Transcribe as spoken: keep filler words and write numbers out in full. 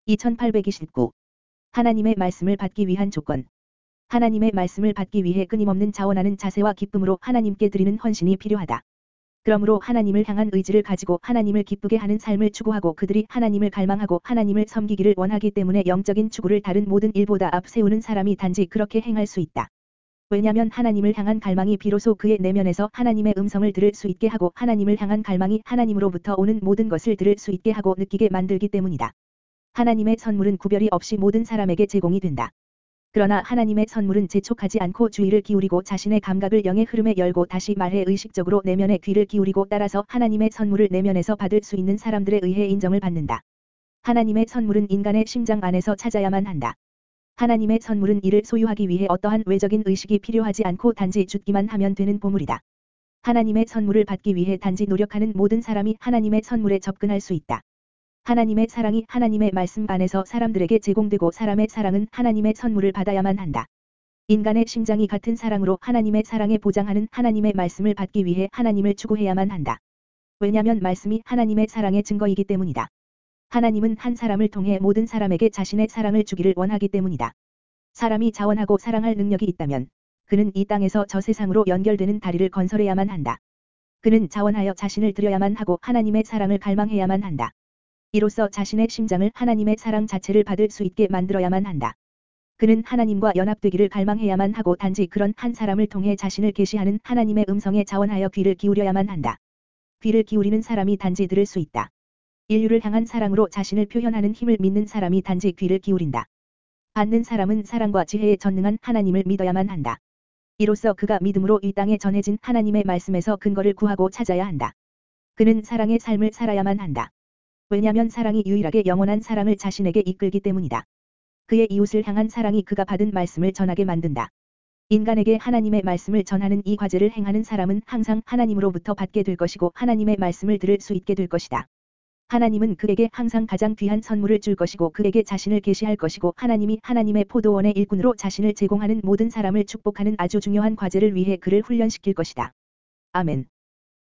이천팔백이십구. 하나님의 말씀을 받기 위한 조건. 하나님의 말씀을 받기 위해 끊임없는 자원하는 자세와 기쁨으로 하나님께 드리는 헌신이 필요하다. 그러므로 하나님을 향한 의지를 가지고 하나님을 기쁘게 하는 삶을 추구하고 그들이 하나님을 갈망하고 하나님을 섬기기를 원하기 때문에 영적인 추구를 다른 모든 일보다 앞세우는 사람이 단지 그렇게 행할 수 있다. 왜냐하면 하나님을 향한 갈망이 비로소 그의 내면에서 하나님의 음성을 들을 수 있게 하고 하나님을 향한 갈망이 하나님으로부터 오는 모든 것을 들을 수 있게 하고 느끼게 만들기 때문이다. 하나님의 선물은 구별이 없이 모든 사람에게 제공이 된다. 그러나 하나님의 선물은 재촉하지 않고 주의를 기울이고 자신의 감각을 영의 흐름에 열고 다시 말해 의식적으로 내면의 귀를 기울이고 따라서 하나님의 선물을 내면에서 받을 수 있는 사람들에 의해 인정을 받는다. 하나님의 선물은 인간의 심장 안에서 찾아야만 한다. 하나님의 선물은 이를 소유하기 위해 어떠한 외적인 의식이 필요하지 않고 단지 줍기만 하면 되는 보물이다. 하나님의 선물을 받기 위해 단지 노력하는 모든 사람이 하나님의 선물에 접근할 수 있다. 하나님의 사랑이 하나님의 말씀 안에서 사람들에게 제공되고 사람의 사랑은 하나님의 선물을 받아야만 한다. 인간의 심장이 같은 사랑으로 하나님의 사랑에 보장하는 하나님의 말씀을 받기 위해 하나님을 추구해야만 한다. 왜냐하면 말씀이 하나님의 사랑의 증거이기 때문이다. 하나님은 한 사람을 통해 모든 사람에게 자신의 사랑을 주기를 원하기 때문이다. 사람이 자원하고 사랑할 능력이 있다면 그는 이 땅에서 저 세상으로 연결되는 다리를 건설해야만 한다. 그는 자원하여 자신을 드려야만 하고 하나님의 사랑을 갈망해야만 한다. 이로써 자신의 심장을 하나님의 사랑 자체를 받을 수 있게 만들어야만 한다. 그는 하나님과 연합되기를 갈망해야만 하고 단지 그런 한 사람을 통해 자신을 계시하는 하나님의 음성에 자원하여 귀를 기울여야만 한다. 귀를 기울이는 사람이 단지 들을 수 있다. 인류를 향한 사랑으로 자신을 표현하는 힘을 믿는 사람이 단지 귀를 기울인다. 받는 사람은 사랑과 지혜에 전능한 하나님을 믿어야만 한다. 이로써 그가 믿음으로 이 땅에 전해진 하나님의 말씀에서 근거를 구하고 찾아야 한다. 그는 사랑의 삶을 살아야만 한다. 왜냐하면 사랑이 유일하게 영원한 사랑을 자신에게 이끌기 때문이다. 그의 이웃을 향한 사랑이 그가 받은 말씀을 전하게 만든다. 인간에게 하나님의 말씀을 전하는 이 과제를 행하는 사람은 항상 하나님으로부터 받게 될 것이고 하나님의 말씀을 들을 수 있게 될 것이다. 하나님은 그에게 항상 가장 귀한 선물을 줄 것이고 그에게 자신을 계시할 것이고 하나님이 하나님의 포도원의 일꾼으로 자신을 제공하는 모든 사람을 축복하는 아주 중요한 과제를 위해 그를 훈련시킬 것이다. 아멘.